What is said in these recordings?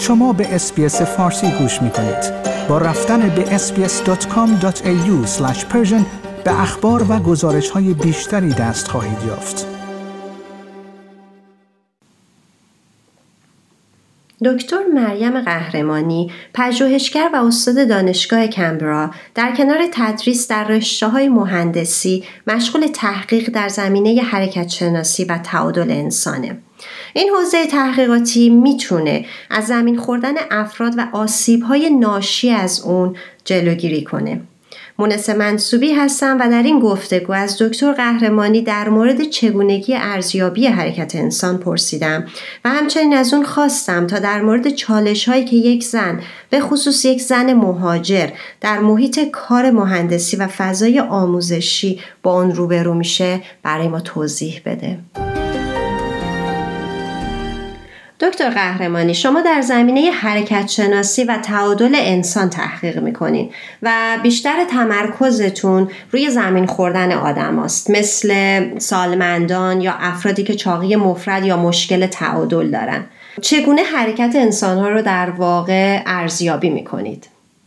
شما به SBS فارسی گوش می کنید. با رفتن به sbs.com.au/persian به اخبار و گزارش‌های بیشتری دست خواهید یافت. دکتر مریم قهرمانی، پژوهشگر و استاد دانشگاه کمبرا، در کنار تدریس در رشته‌های مهندسی مشغول تحقیق در زمینه حرکت شناسی و تعادل انسانه. این حوزه تحقیقاتی میتونه از زمین خوردن افراد و آسیب‌های ناشی از اون جلوگیری کنه. مونس منصوبی هستم و در این گفتگو از دکتر قهرمانی در مورد چگونگی ارزیابی حرکت انسان پرسیدم و همچنین از اون خواستم تا در مورد چالش‌هایی که یک زن، به خصوص یک زن مهاجر، در محیط کار مهندسی و فضای آموزشی با اون روبرو میشه برای ما توضیح بده. دکتر قهرمانی، شما در زمینه حرکت شناسی و تعادل انسان تحقیق میکنین و بیشتر تمرکزتون روی زمین خوردن آدم هست، مثل سالمندان یا افرادی که چاقی مفرد یا مشکل تعادل دارن. چگونه حرکت انسانها رو در واقع ارزیابی میکنید؟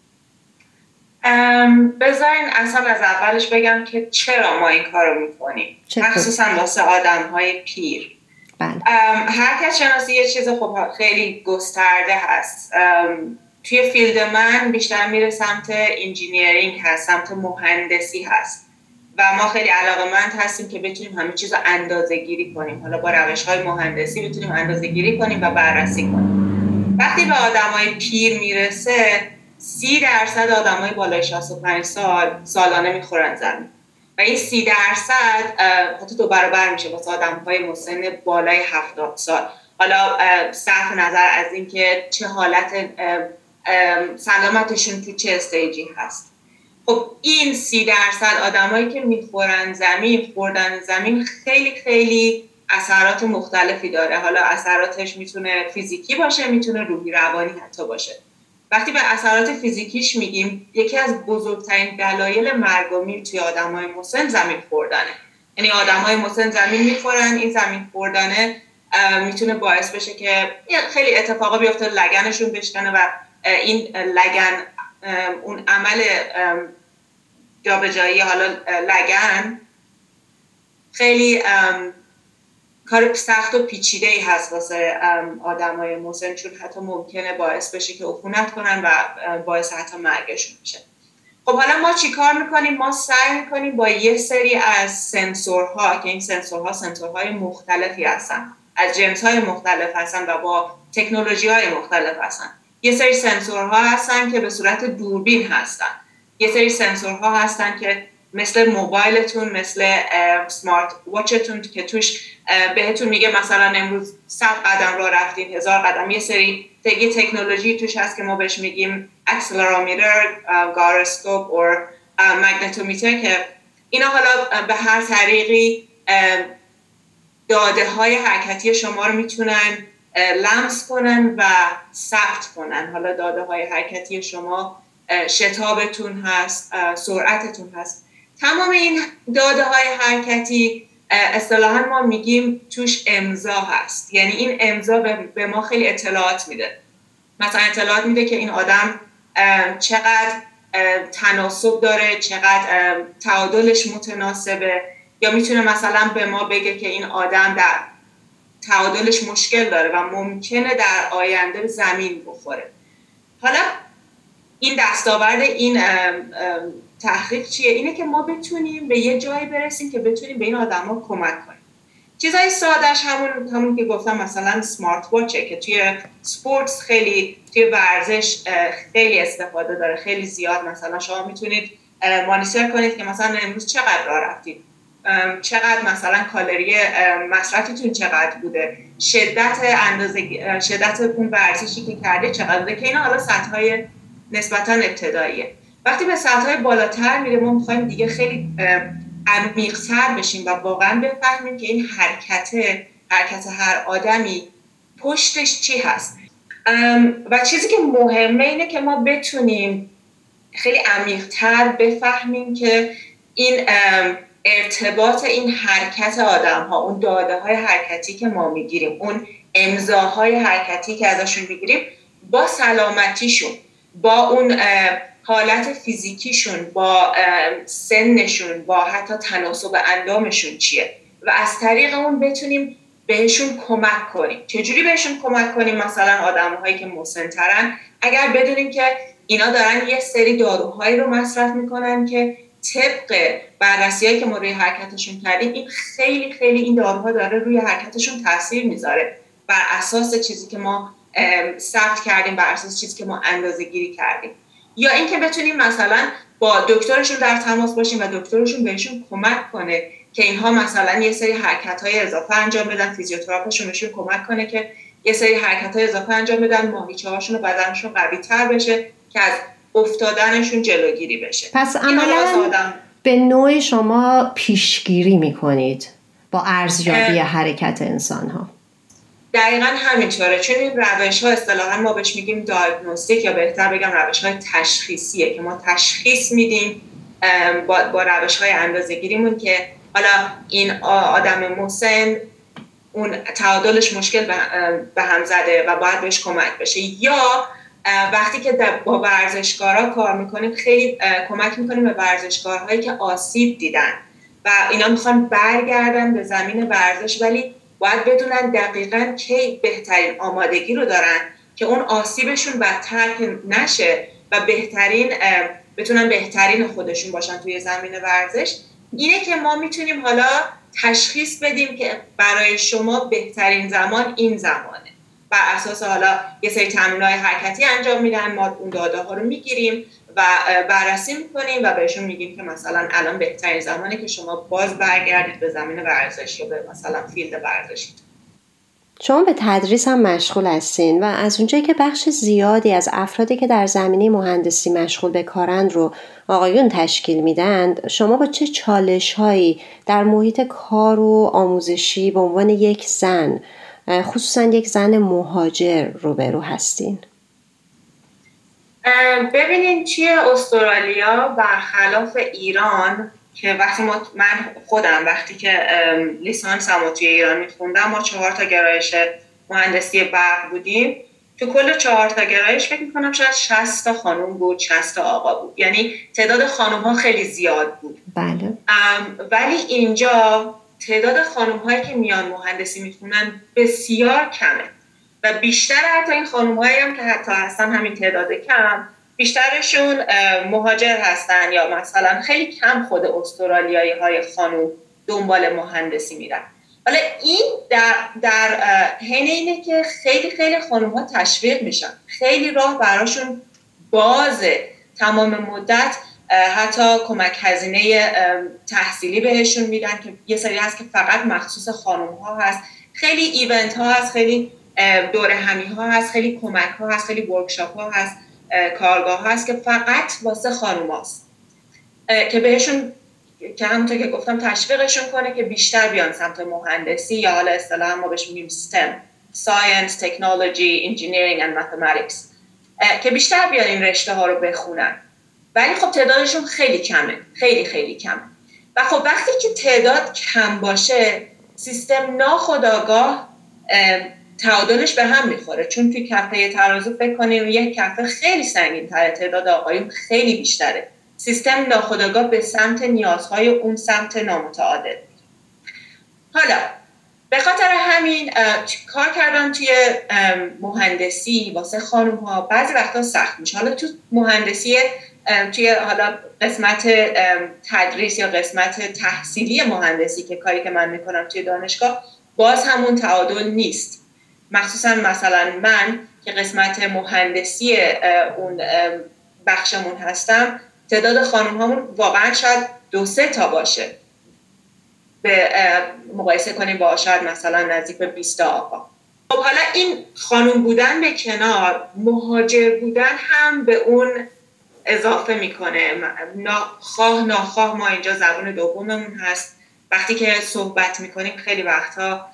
بذارین اصلا از اولش بگم که چرا ما این کار رو میکنیم، مخصوصا واسه آدم‌های پیر. بله. حرکت شناسی یه چیز خب خیلی گسترده هست. توی فیلد من بیشتر میره سمت انجینیرینگ هست، سمت مهندسی هست و ما خیلی علاقه‌مند هستیم که بتونیم همه چیز رو اندازه‌گیری کنیم. حالا با روش‌های مهندسی بتونیم اندازه‌گیری کنیم و بررسی کنیم. وقتی به آدمای پیر میرسه 30% آدمای بالای 65 سال سالانه میخورن زمین و این 30% حتی 2 برابر میشه واسه آدم‌های مسن بالای 70 سال. حالا صرف نظر از این که چه حالت سلامتشون تو چه استیجی هست. خب این 30% آدمایی که میخورن زمین، خوردن زمین خیلی خیلی اثرات مختلفی داره. حالا اثراتش میتونه فیزیکی باشه، میتونه روحی روانی حتی باشه. وقتی به اثرات فیزیکیش میگیم، یکی از بزرگترین دلایل مرگ و میر توی آدمای مسن زمین خوردنه. یعنی آدمای مسن زمین میخورن، این زمین خوردنه میتونه باعث بشه که خیلی اتفاقا بیفته، لگنشون بشکنه و این لگن، اون عمل جابجایی حالا لگن خیلی کار سخت و پیچیده‌ای هست واسه آدمای مسن، چون حتی ممکنه باعث بشه که عفونت کنن و باعث حتی مرگشون بشه. خب حالا ما چی کار میکنیم؟ ما سعی میکنیم با یه سری از سنسورها که این سنسورهای مختلفی هستن، از جنس‌های مختلف هستن و با تکنولوژی‌های مختلف هستن. یه سری سنسورها هستن که به صورت دوربین هستن. یه سری سنسورها هستن که مثل موبایلتون، مثل سمارت واچتون که توش بهتون میگه مثلا امروز 100 قدم راه رفتین، 1000 قدم. یه سری تکنولوژی توش هست که ما بهش میگیم اکسلرومیتر، گاروسکوپ و مگنتومیتر، که اینا حالا به هر طریقی داده های حرکتی شما رو میتونن لمس کنن و ثبت کنن. حالا داده های حرکتی شما شتابتون هست، سرعتتون هست. تمام این داده های حرکتی اصطلاحاً ما میگیم توش امضا هست. یعنی این امضا به ما خیلی اطلاعات میده. مثلا اطلاعات میده که این آدم چقدر تناسب داره، چقدر تعادلش متناسبه، یا میتونه مثلا به ما بگه که این آدم در تعادلش مشکل داره و ممکنه در آینده زمین بخوره. حالا این دستاورد این تحقیق چیه؟ اینه که ما بتونیم به یه جایی برسیم که بتونیم به این آدما کمک کنیم. چیزای سادهش همون که گفتم، مثلا سمارت واچه که توی سپورتس خیلی، توی ورزش خیلی استفاده داره، خیلی زیاد. مثلا شما میتونید مانیتور کنید که مثلا امروز چقدر راه رفتید، چقدر مثلا کالری مصرفتون چقدر بوده، شدت اون ورزشی که کرده چقدر بوده، که اینا حالا سطح‌های نسبتاً ابتداییه. وقتی به سطح‌های بالاتر میره، ما می‌خوایم دیگه خیلی عمیق‌تر بشیم و واقعاً بفهمیم که این حرکت هر آدمی پشتش چی هست. و چیزی که مهمه اینه که ما بتونیم خیلی عمیق‌تر بفهمیم که این ارتباط این حرکت آدم‌ها، اون داده‌های حرکتی که ما میگیریم، اون امضاهای حرکتی که ازشون میگیریم با سلامتیشون، با اون حالت فیزیکیشون، با سنشون، با حتی تناسب اندامشون چیه و از طریق اون بتونیم بهشون کمک کنیم. چجوری بهشون کمک کنیم؟ مثلا آدم‌هایی که مسن‌ترن اگر بدونیم که اینا دارن یه سری داروهایی رو مصرف میکنن که طبق بررسی‌هایی که ما روی حرکتشون کردیم این خیلی خیلی این داروها داره روی حرکتشون تاثیر میذاره بر اساس چیزی که ما ثبت کردیم، بر اساس چیزی که ما اندازه‌گیری کردیم. یا اینکه بتونیم مثلا با دکترشون در تماس باشیم و دکترشون بهشون کمک کنه که اینها مثلا یه سری حرکت‌های اضافه انجام بدن، فیزیوتراپشون بهشون کمک کنه که یه سری حرکت‌های اضافه انجام بدن، ماهیچه‌هاشون و بدنشون قوی‌تر بشه که از افتادنشون جلوگیری بشه. پس عملاً به نوعی شما پیشگیری میکنید با ارزیابی حرکت انسان‌ها. دقیقاً همینطوره، چون این روش‌ها اصطلاحاً ما بهش میگیم دیاگنوستیک یا بهتر بگم روش‌های تشخیصیه که ما تشخیص میدیم با روش‌های اندازه‌گیریمون که حالا این آدم مسن اون تعادلش مشکل به هم زده و باید بهش کمک بشه. یا وقتی که با ورزشکارا کار میکنیم خیلی کمک میکنیم به ورزشکارهایی که آسیب دیدن و اینا میخوان برگردن به زمین ورزش، ولی باید بدونن دقیقاً کی بهترین آمادگی رو دارن که اون آسیبشون بدتر نشه و بتونن بهترین خودشون باشن توی زمین ورزش. اینه که ما میتونیم حالا تشخیص بدیم که برای شما بهترین زمان این زمانه. بر اساس حالا یه سری تمرین‌های حرکتی انجام میدن، ما اون داده‌ها رو میگیریم و بررسی میکنیم و بهشون میگیم که مثلا الان بهترین زمانه که شما باز برگردید به زمین ورزش یا به مثلا فیلد ورزشی. شما به تدریس هم مشغول هستین و از اونجایی که بخش زیادی از افرادی که در زمینه مهندسی مشغول به کارند رو آقایون تشکیل میدند، شما با چه چالش‌هایی در محیط کار و آموزشی به عنوان یک زن، خصوصا یک زن مهاجر روبرو هستین؟ ببینین توی استرالیا برخلاف ایران که وقتی که لیسانسمو توی ایران میخوندم ما 4 تا گرایش مهندسی برق بودیم. تو کل 4 تا گرایش فکر میکنم شاید 60 تا خانم بود، 60 تا آقا بود، یعنی تعداد خانم ها خیلی زیاد بود. بله. ولی اینجا تعداد خانم هایی که میان مهندسی میخونن بسیار کمه و بیشتر حتی این خانم هایی هم که حتی هستن همین تعداد کم بیشترشون مهاجر هستن یا مثلا خیلی کم خود استرالیایی های خانم دنبال مهندسی میرن. حالا این در حین اینه که خیلی خیلی خانم ها تشویق میشن، خیلی راه براشون بازه، تمام مدت حتی کمک هزینه تحصیلی بهشون میدن که یه سری هست که فقط مخصوص خانم ها هست، خیلی ایونت ها هست، خیلی دوره همی ها هست، خیلی کمک ها هست، خیلی ورکشاپ ها هست، کارگاه ها هست که فقط واسه خانم هاست که بهشون که همونطور که گفتم تشویقشون کنه که بیشتر بیان سمت مهندسی یا حالا اصطلاحاً ما بهش میگیم STEM Science, Technology, Engineering and Mathematics که بیشتر بیان این رشته ها رو بخونن. ولی خب تعدادشون خیلی کمه، خیلی خیلی کمه و خب وقتی که تعداد کم باشه سیستم ناخودآگاه تعادلش به هم میخوره، چون توی کفه ترازو فکر کنیم یک کفه خیلی سنگین تره، تعداد آقایون خیلی بیشتره، سیستم ناخودآگاه به سمت نیازهای اون سمت نامتعادل. حالا به خاطر همین کار کردن توی مهندسی واسه خانم ها بعضی وقتا سخت میشه. حالا تو مهندسی توی حالا قسمت تدریس یا قسمت تحصیلی مهندسی که کاری که من میکنم توی دانشگاه باز همون تعادل نیست، مخصوصا مثلا من که قسمت مهندسی اون بخشمون هستم تعداد خانم هامون واقعا شاید 2-3 تا باشه به مقایسه کنیم با شاید مثلا نزدیک به 20 تا آقا. خب حالا این خانم بودن به کنار، مهاجر بودن هم به اون اضافه میکنه. خواه ناخواه ما اینجا زبان دوممون هست، وقتی که صحبت میکنیم خیلی وقتها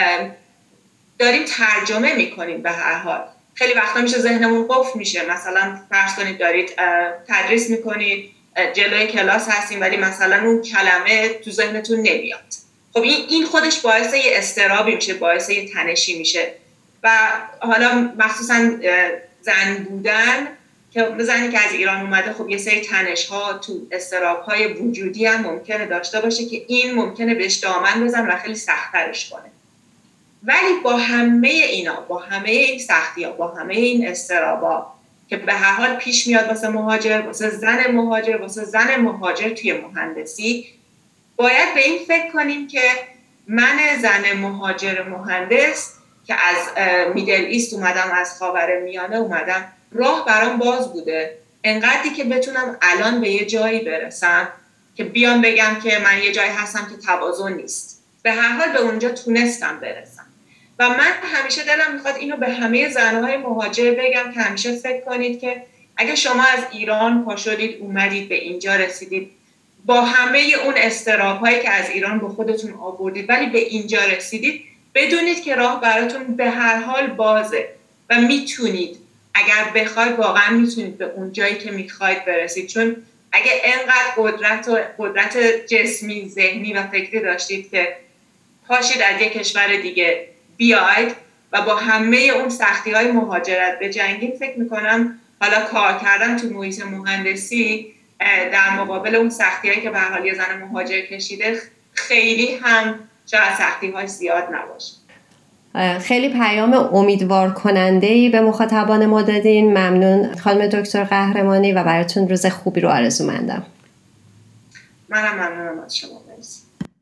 داریم ترجمه میکنیم، به هر حال خیلی وقتا میشه ذهنمون قفل میشه. مثلا فرض کنید دارید تدریس میکنید، جلوی کلاس هستیم ولی مثلا اون کلمه تو ذهنتون نمیاد. خب این خودش باعث یه اضطرابی میشه، باعث یه تنشی میشه و حالا مخصوصا زن بودن که زنی که از ایران اومده خب یه سری تنش‌ها تو اضطراب‌های وجودی هم ممکنه داشته باشه که این ممکنه بهش دامن بزن و خیلی سخت‌ترش کنه. ولی با همه اینا، با همه این سختی‌ها، با همه این اضطرابا که به هر حال پیش میاد واسه مهاجر، واسه زن مهاجر توی مهندسی، باید به این فکر کنیم که من زن مهاجر مهندس که از میدل ایست اومدم، از خاورمیانه اومدم، راه برام باز بوده انقدری که بتونم الان به یه جایی برسم که بیام بگم که من یه جایی هستم که توازن نیست. به هر حال به اونجا تونستم برسم و من همیشه دلم میخواد اینو به همه زنهای مهاجر بگم که همیشه فکر کنید که اگه شما از ایران پا شدید اومدید به اینجا رسیدید با همه اون اضطراب‌هایی که از ایران به خودتون آوردید ولی به اینجا رسیدید، بدونید که راه براتون به هر حال بازه و میتونید، اگر بخواید واقعا میتونید به اون جایی که میخواید برسید. چون اگه انقدر قدرت جسمی، ذهنی و فکری داشتید که پاشید از یک کشور دیگه بیاید و با همه اون سختی‌های مهاجرت بجنگید، فکر میکنم حالا کار کردن تو محیط مهندسی در مقابل اون سختی‌هایی که به هر حال یه زن مهاجر کشیده خیلی هم شاید سختی‌های زیاد نباشه. خیلی پیام امیدوار کننده‌ای به مخاطبان ما دادین. ممنون خانم دکتر قهرمانی و براتون روز خوبی رو آرزومندم. منم ممنونم از شما. مرسی.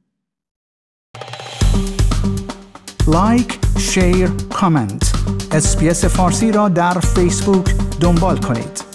لایک، شیر، کامنت. اس‌بی‌اس فارسی را در فیسبوک دنبال کنید.